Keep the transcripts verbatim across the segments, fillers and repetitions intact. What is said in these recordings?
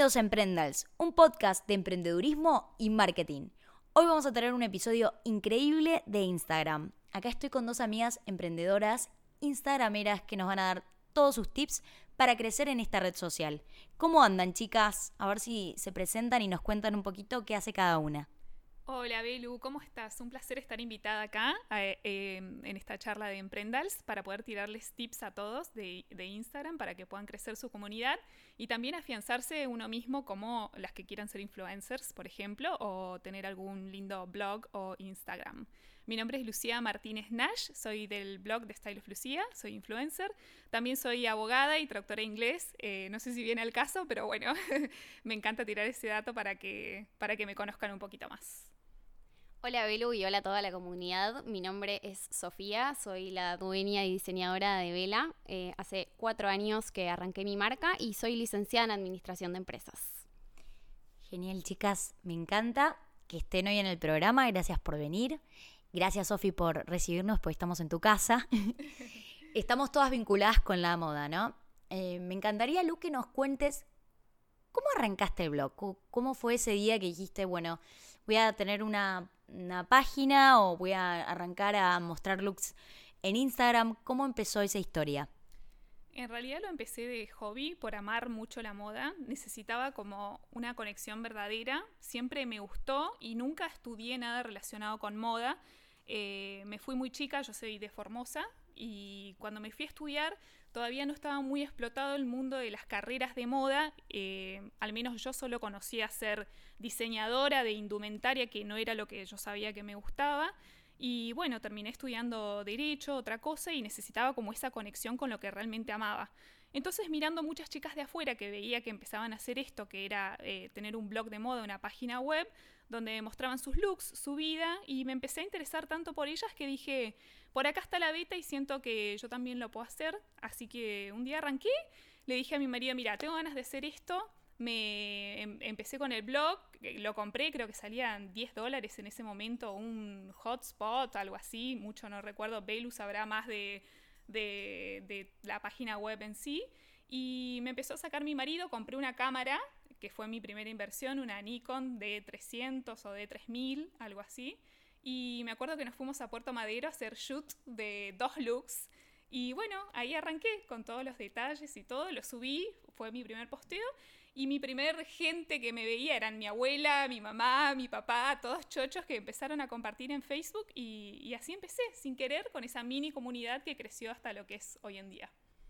Bienvenidos a Emprendals, un podcast de emprendedurismo y marketing. Hoy vamos a tener un episodio increíble de Instagram. Acá estoy con dos amigas emprendedoras, instagrameras, que nos van a dar todos sus tips para crecer en esta red social. ¿Cómo andan, chicas? A ver si se presentan y nos cuentan un poquito qué hace cada una. Hola Belu, ¿cómo estás? Un placer estar invitada acá eh, eh, en esta charla de Emprendals para poder tirarles tips a todos de, de Instagram para que puedan crecer su comunidad y también afianzarse uno mismo como las que quieran ser influencers, por ejemplo, o tener algún lindo blog o Instagram. Mi nombre es Lucía Martínez Nash, soy del blog de Style of Lucía, soy influencer. También soy abogada y traductora de inglés, eh, no sé si viene al caso, pero bueno, me encanta tirar ese dato para que, para que me conozcan un poquito más. Hola Belu y hola a toda la comunidad. Mi nombre es Sofía, soy la dueña y diseñadora de Vela. Eh, hace cuatro años que arranqué mi marca y soy licenciada en Administración de Empresas. Genial, chicas, me encanta que estén hoy en el programa, gracias por venir. Gracias, Sofi, por recibirnos, pues estamos en tu casa. Estamos todas vinculadas con la moda, ¿no? Eh, me encantaría, Lu, que nos cuentes cómo arrancaste el blog. ¿Cómo fue ese día que dijiste, bueno, voy a tener una, una página o voy a arrancar a mostrar looks en Instagram? ¿Cómo empezó esa historia? En realidad lo empecé de hobby, por amar mucho la moda. Necesitaba como una conexión verdadera. Siempre me gustó y nunca estudié nada relacionado con moda. Eh, me fui muy chica, yo soy de Formosa, y cuando me fui a estudiar todavía no estaba muy explotado el mundo de las carreras de moda. Eh, al menos yo solo conocía ser diseñadora de indumentaria, que no era lo que yo sabía que me gustaba. Y bueno, terminé estudiando Derecho, otra cosa, y necesitaba como esa conexión con lo que realmente amaba. Entonces, mirando muchas chicas de afuera que veía que empezaban a hacer esto, que era eh, tener un blog de moda, una página web, donde mostraban sus looks, su vida, y me empecé a interesar tanto por ellas que dije, por acá está la beta y siento que yo también lo puedo hacer. Así que un día arranqué, le dije a mi marido, mira, tengo ganas de hacer esto. Me em, empecé con el blog, lo compré, creo que salían diez dólares en ese momento, un hotspot, algo así, mucho no recuerdo, Belu sabrá más de, de, de la página web en sí. Y me empezó a sacar mi marido, compré una cámara, que fue mi primera inversión, una Nikon D trescientos o D tres mil, algo así. Y me acuerdo que nos fuimos a Puerto Madero a hacer shoot de dos looks. Y bueno, ahí arranqué con todos los detalles y todo, lo subí, fue mi primer posteo. Y mi primer gente que me veía eran mi abuela, mi mamá, mi papá, todos chochos que empezaron a compartir en Facebook. Y, y así empecé, sin querer, con esa mini comunidad que creció hasta lo que es hoy en día.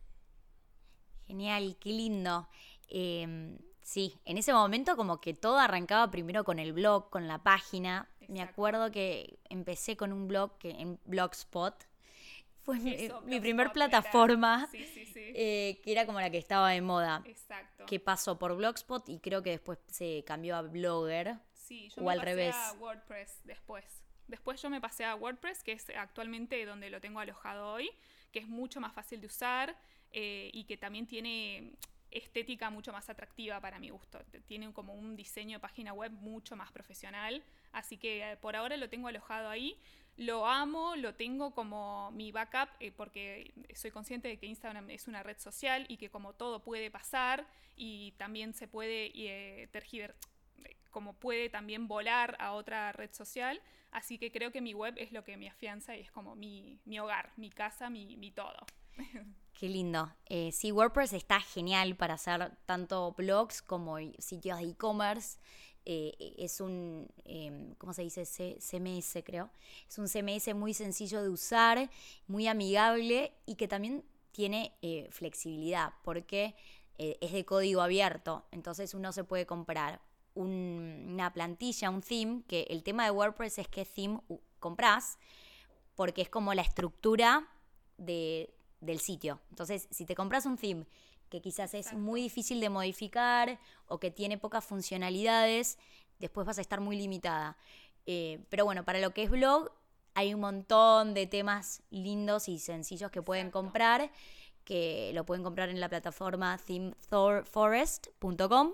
Genial, qué lindo. Eh, sí, en ese momento como que todo arrancaba primero con el blog, con la página. Exacto. Me acuerdo que empecé con un blog que, en Blogspot. Fue mi, Eso, mi primer plataforma, sí, sí, sí. Eh, que era como la que estaba de moda. Exacto. Que pasó por Blogspot y creo que después se cambió a Blogger. Sí, yo o me al pasé revés. a WordPress después. Después yo me pasé a WordPress, que es actualmente donde lo tengo alojado hoy, que es mucho más fácil de usar eh, y que también tiene estética mucho más atractiva para mi gusto. Tiene como un diseño de página web mucho más profesional, así que eh, por ahora lo tengo alojado ahí. Lo amo, lo tengo como mi backup eh, porque soy consciente de que Instagram es una red social y que como todo puede pasar y también se puede eh, tergiversar, como puede también volar a otra red social, así que creo que mi web es lo que me afianza y es como mi, mi hogar, mi casa, mi, mi todo. Qué lindo. Eh, sí, WordPress está genial para hacer tanto blogs como sitios de e-commerce. Eh, es un, eh, ¿cómo se dice? C- CMS, creo. Es un C M S muy sencillo de usar, muy amigable y que también tiene eh, flexibilidad porque eh, es de código abierto. Entonces uno se puede comprar un, una plantilla, un theme, que el tema de WordPress es qué theme uh, compras, porque es como la estructura de, del sitio. Entonces, si te compras un theme que quizás es Exacto. muy difícil de modificar o que tiene pocas funcionalidades, después vas a estar muy limitada. Eh, pero bueno, para lo que es blog, hay un montón de temas lindos y sencillos que Exacto. pueden comprar, que lo pueden comprar en la plataforma theme forest punto com.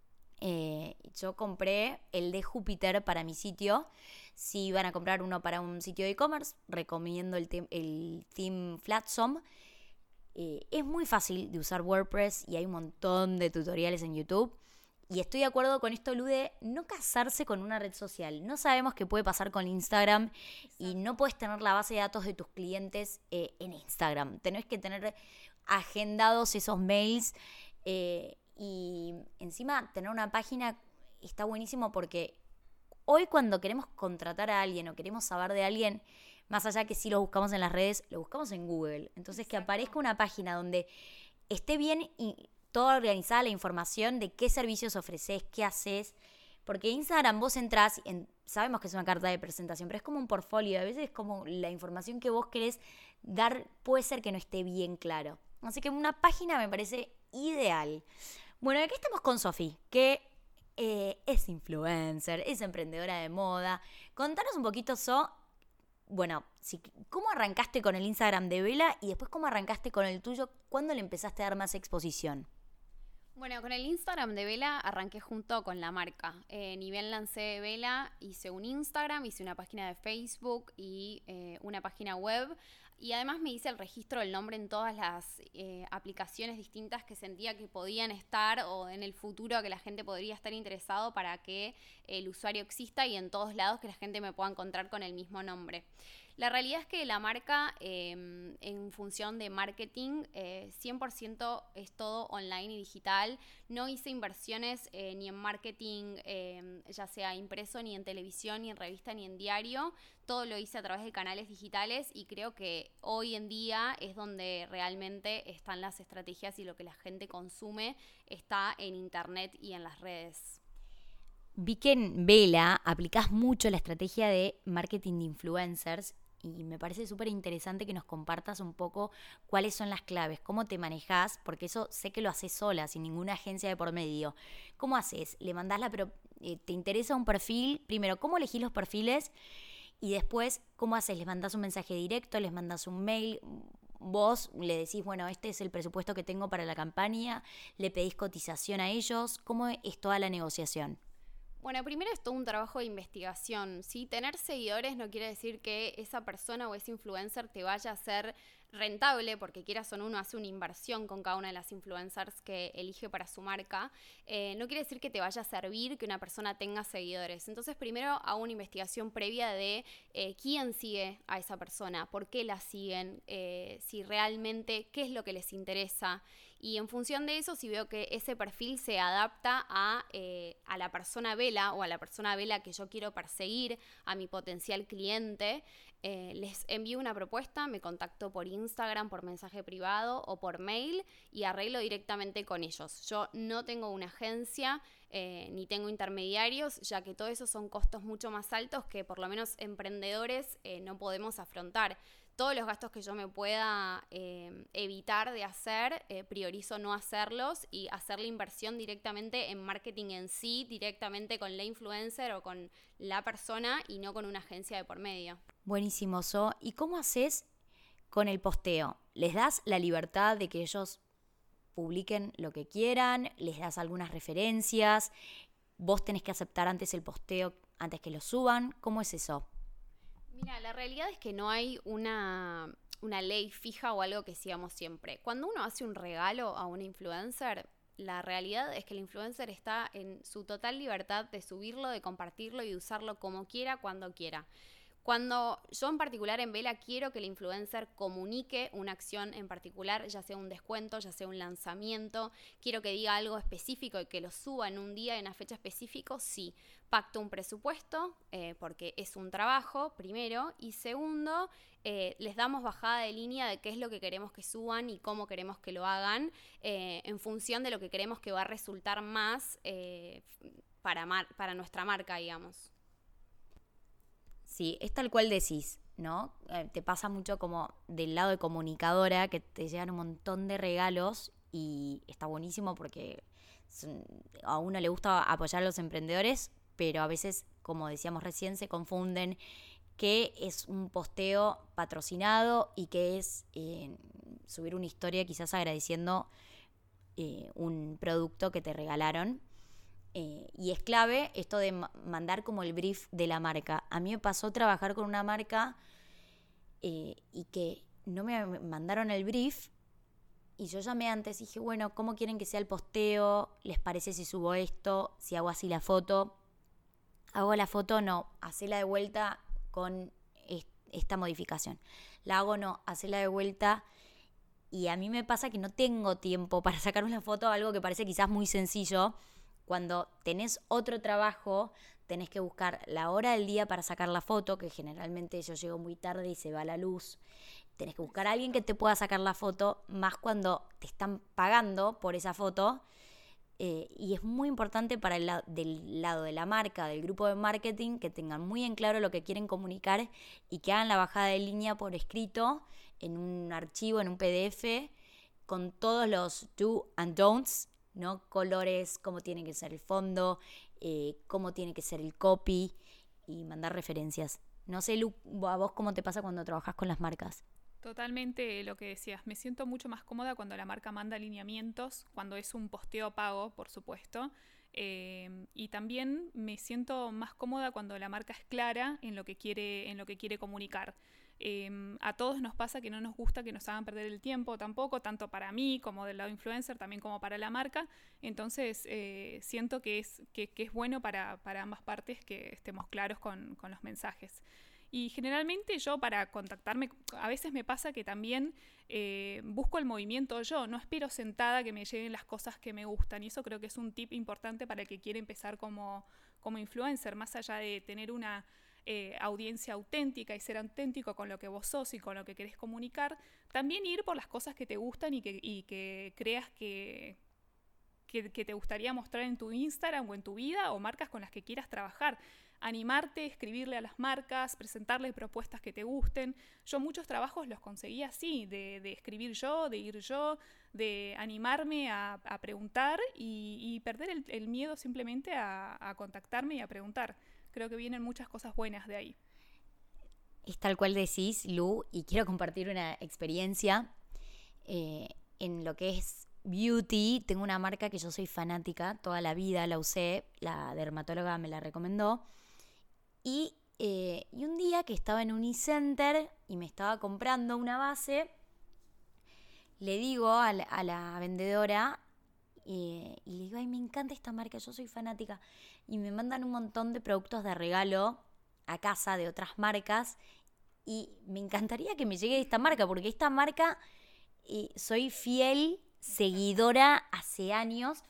Eh, yo compré el de Júpiter para mi sitio. Si van a comprar uno para un sitio de e-commerce, recomiendo el, te- el theme Flatsome. Eh, es muy fácil de usar WordPress y hay un montón de tutoriales en YouTube. y estoy de acuerdo con esto, Lu, de no casarse con una red social. No sabemos qué puede pasar con Instagram. Exacto. Y no puedes tener la base de datos de tus clientes eh, en Instagram. Tenés que tener agendados esos mails eh, y encima tener una página está buenísimo porque hoy cuando queremos contratar a alguien o queremos saber de alguien, más allá que si lo buscamos en las redes, lo buscamos en Google. Entonces Exacto. Que aparezca una página donde esté bien y toda organizada la información de qué servicios ofreces, qué haces. Porque Instagram vos entrás, en, sabemos que es una carta de presentación, pero es como un portfolio. A veces es como la información que vos querés dar, puede ser que no esté bien claro. Así que una página me parece ideal. Bueno, aquí estamos con Sofi, que eh, es influencer, es emprendedora de moda. Contanos un poquito, So, bueno, si, ¿cómo arrancaste con el Instagram de Vela y después cómo arrancaste con el tuyo? ¿Cuándo le empezaste a dar más exposición? Bueno, con el Instagram de Vela arranqué junto con la marca. Eh, ni bien lancé Vela, hice un Instagram, hice una página de Facebook y eh, una página web. Y además me hice el registro del nombre en todas las eh, aplicaciones distintas que sentía que podían estar o en el futuro que la gente podría estar interesado para que el usuario exista y en todos lados que la gente me pueda encontrar con el mismo nombre. La realidad es que la marca, eh, en función de marketing, eh, cien por ciento es todo online y digital. No hice inversiones eh, ni en marketing, eh, ya sea impreso, ni en televisión, ni en revista, ni en diario. Todo lo hice a través de canales digitales y creo que hoy en día es donde realmente están las estrategias y lo que la gente consume está en internet y en las redes. Vi que en Vela aplicás mucho la estrategia de marketing de influencers y me parece súper interesante que nos compartas un poco cuáles son las claves, cómo te manejás, porque eso sé que lo haces sola, sin ninguna agencia de por medio. ¿Cómo haces? ¿Le mandás la... Pero, eh, ¿te interesa un perfil? Primero, ¿cómo elegís los perfiles? Y después, ¿cómo haces? ¿Les mandás un mensaje directo? ¿Les mandás un mail? Vos le decís, bueno, este es el presupuesto que tengo para la campaña. ¿Le pedís cotización a ellos? ¿Cómo es toda la negociación? Bueno, primero es todo un trabajo de investigación, ¿sí? Tener seguidores no quiere decir que esa persona o ese influencer te vaya a ser rentable, porque quieras o no, uno hace una inversión con cada una de las influencers que elige para su marca. Eh, no quiere decir que te vaya a servir que una persona tenga seguidores. Entonces, primero hago una investigación previa de eh, quién sigue a esa persona, por qué la siguen, eh, si realmente, qué es lo que les interesa. Y en función de eso, si veo que ese perfil se adapta a, eh, a la persona Vela o a la persona Vela que yo quiero perseguir, a mi potencial cliente, eh, les envío una propuesta, me contacto por Instagram, por mensaje privado o por mail y arreglo directamente con ellos. Yo no tengo una agencia eh, ni tengo intermediarios, ya que todo eso son costos mucho más altos que por lo menos emprendedores eh, no podemos afrontar. Todos los gastos que yo me pueda eh, evitar de hacer, eh, priorizo no hacerlos y hacer la inversión directamente en marketing en sí, directamente con la influencer o con la persona y no con una agencia de por medio. Buenísimo, So. ¿Y cómo haces con el posteo? ¿Les das la libertad de que ellos publiquen lo que quieran? ¿Les das algunas referencias? ¿Vos tenés que aceptar antes el posteo, antes que lo suban? ¿Cómo es eso? Mira, la realidad es que no hay una, una ley fija o algo que sigamos siempre. Cuando uno hace un regalo a un influencer, la realidad es que el influencer está en su total libertad de subirlo, de compartirlo y de usarlo como quiera, cuando quiera. Cuando yo en particular en Vela quiero que el influencer comunique una acción en particular, ya sea un descuento, ya sea un lanzamiento, quiero que diga algo específico y que lo suba en un día, en una fecha específica, sí. Pacto un presupuesto, eh, porque es un trabajo, primero, y segundo, eh, les damos bajada de línea de qué es lo que queremos que suban y cómo queremos que lo hagan, eh, en función de lo que queremos que va a resultar más eh, para, mar- para nuestra marca, digamos. Sí, es tal cual decís, ¿no? Eh, te pasa mucho como del lado de comunicadora que te llegan un montón de regalos y está buenísimo porque son, a uno le gusta apoyar a los emprendedores, pero a veces, como decíamos recién, se confunden que es un posteo patrocinado y que es eh, subir una historia quizás agradeciendo eh, un producto que te regalaron. Eh, y es clave esto de ma- mandar como el brief de la marca. A mí me pasó trabajar con una marca eh, y que no me mandaron el brief y yo llamé antes y dije, bueno, ¿cómo quieren que sea el posteo? ¿Les parece si subo esto? Si hago así la foto. Hago la foto, no, hacela de vuelta con esta modificación. La hago, no, hacela de vuelta. Y a mí me pasa que no tengo tiempo para sacar una foto, algo que parece quizás muy sencillo. Cuando tenés otro trabajo, tenés que buscar la hora del día para sacar la foto, que generalmente yo llego muy tarde y se va la luz. Tenés que buscar a alguien que te pueda sacar la foto, más cuando te están pagando por esa foto. Eh, y es muy importante para el la- del lado de la marca, del grupo de marketing, que tengan muy en claro lo que quieren comunicar y que hagan la bajada de línea por escrito, en un archivo, en un P D F, con todos los do and don'ts, ¿no? Colores, cómo tiene que ser el fondo, eh, cómo tiene que ser el copy, y mandar referencias. No sé, Lu, a vos cómo te pasa cuando trabajas con las marcas. Totalmente lo que decías. Me siento mucho más cómoda cuando la marca manda lineamientos, cuando es un posteo pago, por supuesto. Eh, y también me siento más cómoda cuando la marca es clara en lo que quiere, en lo que quiere comunicar. Eh, a todos nos pasa que no nos gusta que nos hagan perder el tiempo tampoco, tanto para mí como del lado influencer, también como para la marca. Entonces eh, siento que es, que, que es bueno para, para ambas partes que estemos claros con, con los mensajes. Y generalmente yo para contactarme, a veces me pasa que también eh, busco el movimiento yo, no espero sentada que me lleguen las cosas que me gustan. Y eso creo que es un tip importante para el que quiere empezar como, como influencer, más allá de tener una eh, audiencia auténtica y ser auténtico con lo que vos sos y con lo que querés comunicar. También ir por las cosas que te gustan y que, y que creas que... Que, que te gustaría mostrar en tu Instagram o en tu vida, o marcas con las que quieras trabajar. Animarte, escribirle a las marcas, presentarles propuestas que te gusten. Yo muchos trabajos los conseguí así, de, de escribir yo, de ir yo, de animarme a, a preguntar y, y perder el, el miedo simplemente a, a contactarme y a preguntar. Creo que vienen muchas cosas buenas de ahí. Es tal cual decís, Lu, y quiero compartir una experiencia eh, en lo que es beauty. Tengo una marca que yo soy fanática, toda la vida la usé, la dermatóloga me la recomendó. Y, eh, y un día que estaba en Unicenter y me estaba comprando una base, le digo a la, a la vendedora eh, y le digo, ay, me encanta esta marca, yo soy fanática. Y me mandan un montón de productos de regalo a casa de otras marcas y me encantaría que me llegue esta marca, porque esta marca eh, soy fiel seguidora hace años.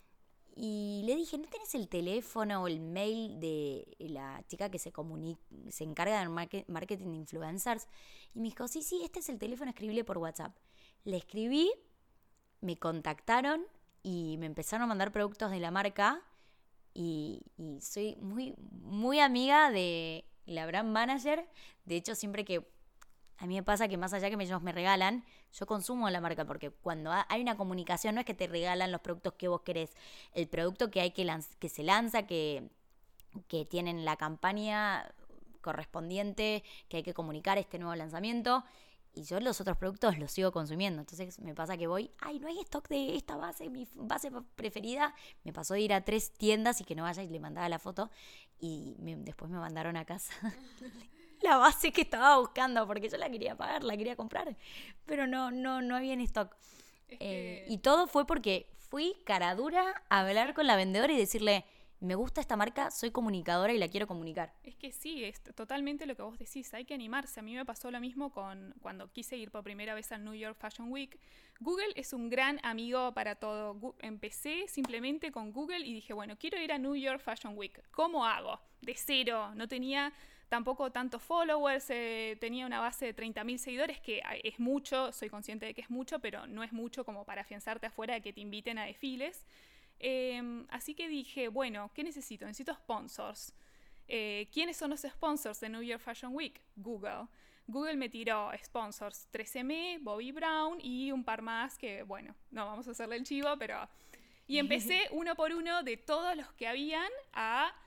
Y le dije, ¿no tenés el teléfono o el mail de la chica que se comunica, se encarga del marketing de influencers? Y me dijo, sí, sí, este es el teléfono, escribile por WhatsApp. Le escribí, me contactaron y me empezaron a mandar productos de la marca. Y, y soy muy, muy amiga de la brand manager. De hecho, siempre que a mí me pasa que más allá que ellos me regalan, yo consumo la marca, porque cuando hay una comunicación no es que te regalan los productos que vos querés, el producto que hay que, lanz- que se lanza, que, que tienen la campaña correspondiente, que hay que comunicar este nuevo lanzamiento, y yo los otros productos los sigo consumiendo. Entonces me pasa que voy, ay, no hay stock de esta base, mi base preferida. Me pasó de ir a tres tiendas y que no vaya, y le mandaba la foto, y me, después me mandaron a casa la base que estaba buscando, porque yo la quería pagar, la quería comprar, pero no, no, no había en stock. Es Eh, que... y todo fue porque fui cara dura a hablar con la vendedora y decirle, me gusta esta marca, soy comunicadora y la quiero comunicar. Es que sí, es totalmente lo que vos decís, hay que animarse. A mí me pasó lo mismo con cuando quise ir por primera vez al New York Fashion Week. Google es un gran amigo para todo. Gu- Empecé simplemente con Google y dije, bueno, quiero ir a New York Fashion Week. ¿Cómo hago? De cero, no tenía tampoco tantos followers, eh, tenía una base de treinta mil seguidores, que es mucho, soy consciente de que es mucho, pero no es mucho como para afianzarte afuera de que te inviten a desfiles. Eh, así que dije, bueno, ¿qué necesito? Necesito sponsors. Eh, ¿Quiénes son los sponsors de New York Fashion Week? Google. Google me tiró sponsors tres eme, Bobbi Brown y un par más que, bueno, no vamos a hacerle el chivo, pero... Y empecé uno por uno de todos los que habían a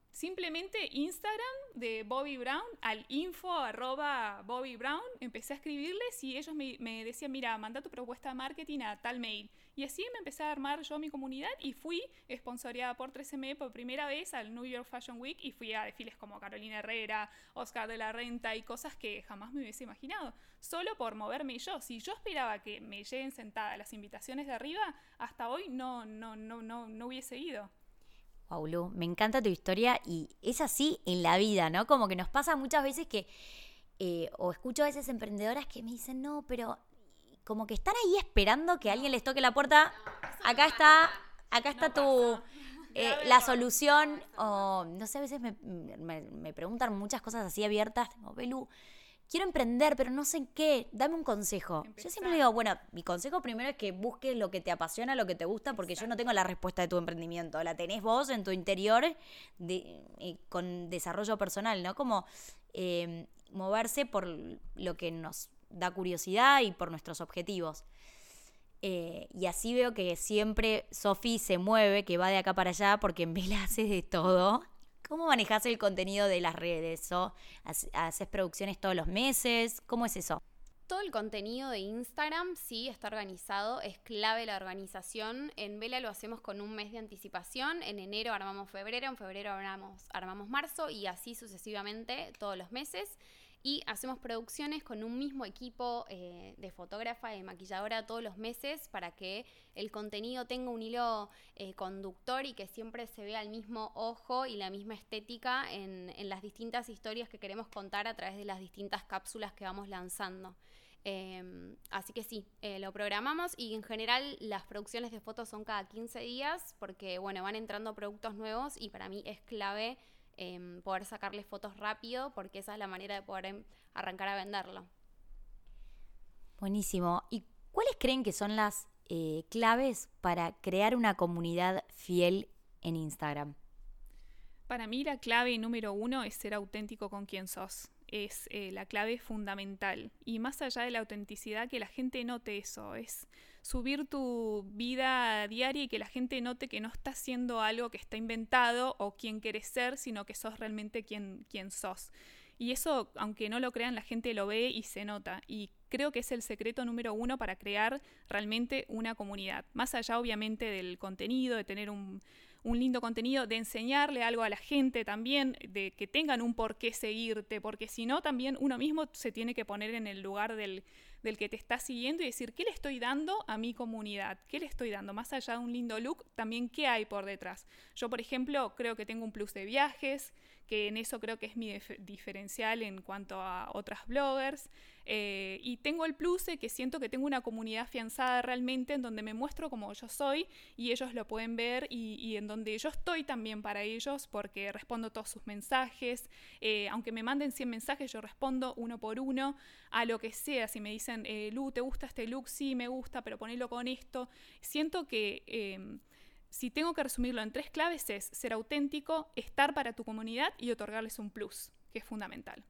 Simplemente Instagram de Bobbi Brown al info arroba Bobbi Brown. Empecé a escribirles y ellos me, me decían, mira, manda tu propuesta de marketing a tal mail. Y así me empecé a armar yo mi comunidad y fui sponsoreada por tres eme por primera vez al New York Fashion Week y fui a desfiles como Carolina Herrera, Oscar de la Renta y cosas que jamás me hubiese imaginado. Solo por moverme yo. Si yo esperaba que me lleguen sentadas las invitaciones de arriba, hasta hoy no, no, no, no, no hubiese ido. Wow, Lu, me encanta tu historia y es así en la vida, ¿no? Como que nos pasa muchas veces que, eh, o escucho a veces emprendedoras que me dicen, no, pero como que están ahí esperando que alguien les toque la puerta, acá está, acá está tu, eh, la solución, o no sé, a veces me, me, me preguntan muchas cosas así abiertas, como, Belu, quiero emprender, pero no sé en qué, dame un consejo. Empezar. Yo siempre digo, bueno, mi consejo primero es que busques lo que te apasiona, lo que te gusta, porque Exacto. yo no tengo la respuesta de tu emprendimiento, la tenés vos en tu interior de, eh, con desarrollo personal, ¿no? Como eh, moverse por lo que nos da curiosidad y por nuestros objetivos. Eh, y así veo que siempre Sofi se mueve, que va de acá para allá, porque en Vela hace de todo. ¿Cómo manejás el contenido de las redes? ¿O haces producciones todos los meses? ¿Cómo es eso? Todo el contenido de Instagram sí está organizado, es clave la organización. En Vela lo hacemos con un mes de anticipación. En enero armamos febrero, en febrero armamos, armamos marzo y así sucesivamente todos los meses. Y hacemos producciones con un mismo equipo eh, de fotógrafa y maquilladora todos los meses para que el contenido tenga un hilo eh, conductor y que siempre se vea el mismo ojo y la misma estética en, en las distintas historias que queremos contar a través de las distintas cápsulas que vamos lanzando. Eh, así que sí, eh, lo programamos y en general las producciones de fotos son cada quince días porque bueno, van entrando productos nuevos y para mí es clave Eh, poder sacarle fotos rápido porque esa es la manera de poder em, arrancar a venderlo. Buenísimo. ¿Y cuáles creen que son las eh, claves para crear una comunidad fiel en Instagram? Para mí la clave número uno es ser auténtico con quien sos. Es eh, la clave fundamental. Y más allá de la autenticidad, que la gente note eso. Es subir tu vida diaria y que la gente note que no estás haciendo algo que está inventado o quien querés ser, sino que sos realmente quien, quien sos. Y eso, aunque no lo crean, la gente lo ve y se nota. Y creo que es el secreto número uno para crear realmente una comunidad. Más allá, obviamente, del contenido, de tener un... un lindo contenido, de enseñarle algo a la gente también, de que tengan un por qué seguirte, porque si no también uno mismo se tiene que poner en el lugar del, del que te está siguiendo y decir, ¿qué le estoy dando a mi comunidad? ¿Qué le estoy dando? Más allá de un lindo look, también ¿qué hay por detrás? Yo, por ejemplo, creo que tengo un plus de viajes, que en eso creo que es mi dif- diferencial en cuanto a otras bloggers, eh, y tengo el plus de que siento que tengo una comunidad afianzada realmente en donde me muestro como yo soy y ellos lo pueden ver y, y en donde yo estoy también para ellos porque respondo todos sus mensajes, eh, aunque me manden cien mensajes yo respondo uno por uno a lo que sea. Si me dicen, eh, Lu, ¿te gusta este look? Sí, me gusta, pero ponelo con esto. Siento que eh, si tengo que resumirlo en tres claves es ser auténtico, estar para tu comunidad y otorgarles un plus, que es fundamental.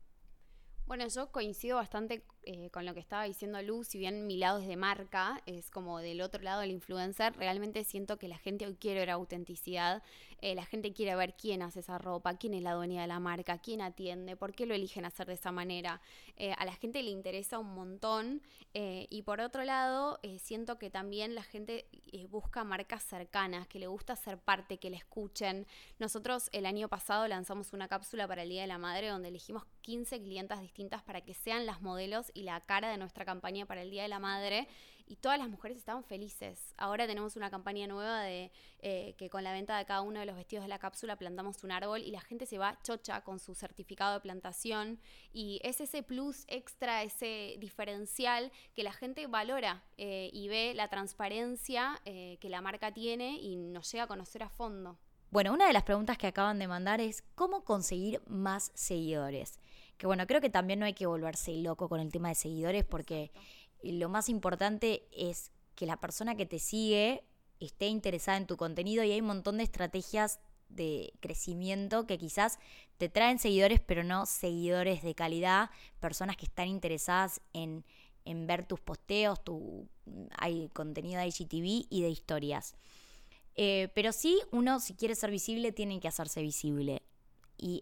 Bueno, yo coincido bastante eh, con lo que estaba diciendo Lu, si bien mi lado es de marca, es como del otro lado del influencer, realmente siento que la gente hoy quiere ver autenticidad, eh, la gente quiere ver quién hace esa ropa, quién es la dueña de la marca, quién atiende, por qué lo eligen hacer de esa manera, eh, a la gente le interesa un montón eh, y por otro lado eh, siento que también la gente eh, busca marcas cercanas, que le gusta ser parte, que le escuchen. Nosotros el año pasado lanzamos una cápsula para el Día de la Madre donde elegimos quince clientas distintas para que sean las modelos y la cara de nuestra campaña para el Día de la Madre y todas las mujeres estaban felices. Ahora tenemos una campaña nueva de eh, que con la venta de cada uno de los vestidos de la cápsula plantamos un árbol y la gente se va chocha con su certificado de plantación y es ese plus extra, ese diferencial que la gente valora eh, y ve la transparencia eh, que la marca tiene y nos llega a conocer a fondo. Bueno, una de las preguntas que acaban de mandar es ¿cómo conseguir más seguidores? Que bueno, creo que también no hay que volverse loco con el tema de seguidores porque lo más importante es que la persona que te sigue esté interesada en tu contenido y hay un montón de estrategias de crecimiento que quizás te traen seguidores, pero no seguidores de calidad, personas que están interesadas en, en ver tus posteos, tu, hay contenido de I G T V y de historias. Eh, pero sí, uno si quiere ser visible tiene que hacerse visible. Y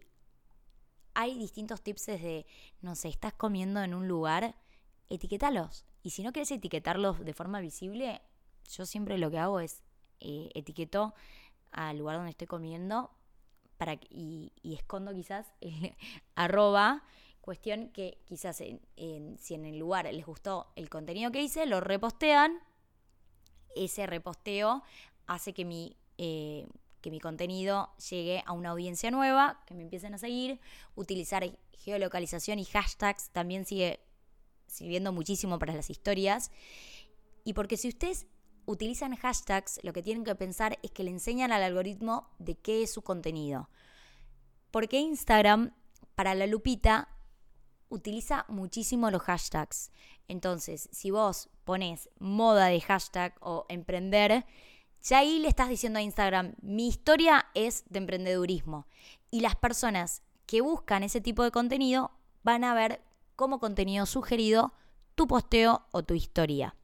hay distintos tips desde, no sé, estás comiendo en un lugar, etiquétalos. Y si no quieres etiquetarlos de forma visible, yo siempre lo que hago es eh, etiqueto al lugar donde estoy comiendo para y, y escondo quizás el arroba, cuestión que quizás en, en, si en el lugar les gustó el contenido que hice, lo repostean. Ese reposteo hace que mi, eh, que mi contenido llegue a una audiencia nueva, que me empiecen a seguir. Utilizar geolocalización y hashtags también sigue sirviendo muchísimo para las historias. Y porque si ustedes utilizan hashtags, lo que tienen que pensar es que le enseñan al algoritmo de qué es su contenido. Porque Instagram, para la lupita, utiliza muchísimo los hashtags. Entonces, si vos pones moda de hashtag o emprender, ya ahí le estás diciendo a Instagram, mi historia es de emprendedurismo. Y las personas que buscan ese tipo de contenido van a ver como contenido sugerido tu posteo o tu historia.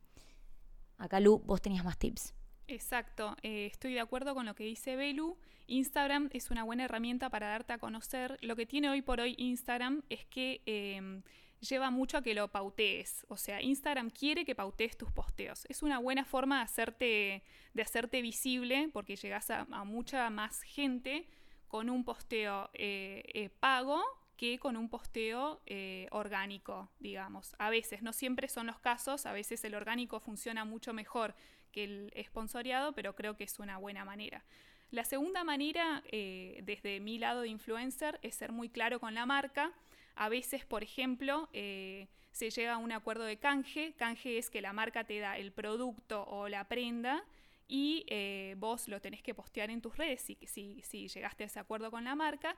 Acá, Lu, vos tenías más tips. Exacto, eh, estoy de acuerdo con lo que dice Belu. Instagram es una buena herramienta para darte a conocer. Lo que tiene hoy por hoy Instagram es que eh, lleva mucho a que lo pautees. O sea, Instagram quiere que pautees tus posteos. Es una buena forma de hacerte, de hacerte visible porque llegas a, a mucha más gente con un posteo eh, eh, pago que con un posteo eh, orgánico, digamos. A veces, no siempre son los casos, a veces el orgánico funciona mucho mejor que el esponsoreado, pero creo que es una buena manera. La segunda manera, eh, desde mi lado de influencer, es ser muy claro con la marca. A veces, por ejemplo, eh, se llega a un acuerdo de canje. Canje es que la marca te da el producto o la prenda y eh, vos lo tenés que postear en tus redes si, si, si llegaste a ese acuerdo con la marca.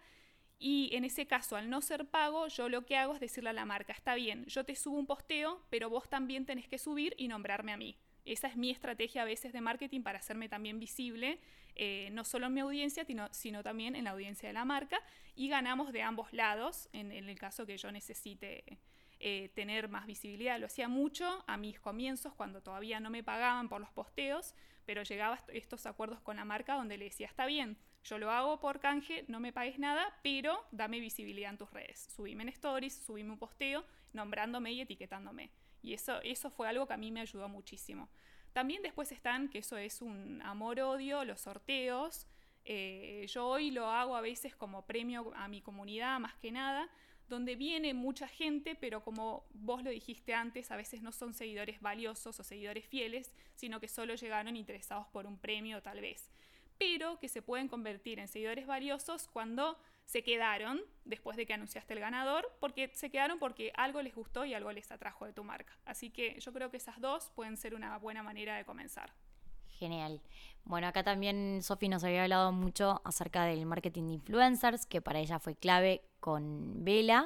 Y en ese caso, al no ser pago, yo lo que hago es decirle a la marca, está bien, yo te subo un posteo, pero vos también tenés que subir y nombrarme a mí. Esa es mi estrategia a veces de marketing para hacerme también visible, eh, no solo en mi audiencia, sino, sino también en la audiencia de la marca, y ganamos de ambos lados, en, en el caso que yo necesite eh, tener más visibilidad. Lo hacía mucho a mis comienzos, cuando todavía no me pagaban por los posteos, pero llegaba a estos acuerdos con la marca donde le decía, está bien, yo lo hago por canje, no me pagues nada, pero dame visibilidad en tus redes. Subime en stories, subime un posteo, nombrándome y etiquetándome. Y eso, eso fue algo que a mí me ayudó muchísimo. También después están, que eso es un amor-odio, los sorteos. Eh, yo hoy lo hago a veces como premio a mi comunidad, más que nada, donde viene mucha gente, pero como vos lo dijiste antes, a veces no son seguidores valiosos o seguidores fieles, sino que solo llegaron interesados por un premio tal vez. Pero que se pueden convertir en seguidores valiosos cuando se quedaron después de que anunciaste el ganador, porque se quedaron porque algo les gustó y algo les atrajo de tu marca. Así que yo creo que esas dos pueden ser una buena manera de comenzar. Genial. Bueno, acá también Sofi nos había hablado mucho acerca del marketing de influencers, que para ella fue clave con Vela.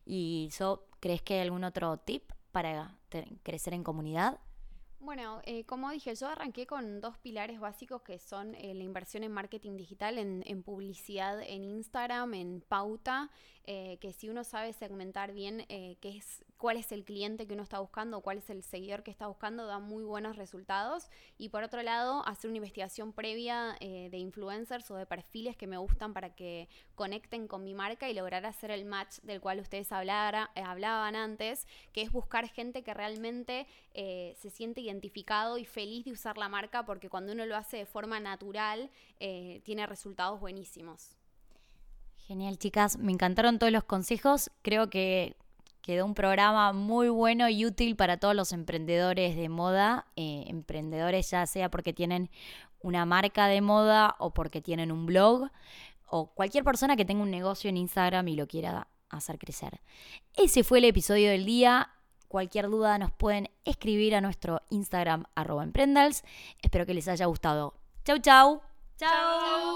¿Y So, crees que hay algún otro tip para te- crecer en comunidad? Bueno, eh, como dije, yo arranqué con dos pilares básicos que son eh, la inversión en marketing digital, en, en publicidad en Instagram, en pauta, eh, que si uno sabe segmentar bien eh, qué es, cuál es el cliente que uno está buscando, cuál es el seguidor que está buscando, da muy buenos resultados. Y por otro lado, hacer una investigación previa eh, de influencers o de perfiles que me gustan para que conecten con mi marca y lograr hacer el match del cual ustedes hablara, eh, hablaban antes, que es buscar gente que realmente eh, se siente identificado y feliz de usar la marca, porque cuando uno lo hace de forma natural, eh, tiene resultados buenísimos. Genial, chicas. Me encantaron todos los consejos. Creo que quedó un programa muy bueno y útil para todos los emprendedores de moda. Eh, emprendedores ya sea porque tienen una marca de moda o porque tienen un blog o cualquier persona que tenga un negocio en Instagram y lo quiera hacer crecer. Ese fue el episodio del día. Cualquier duda nos pueden escribir a nuestro Instagram arroba emprendals. Espero que les haya gustado. Chau, chau. ¡Chao!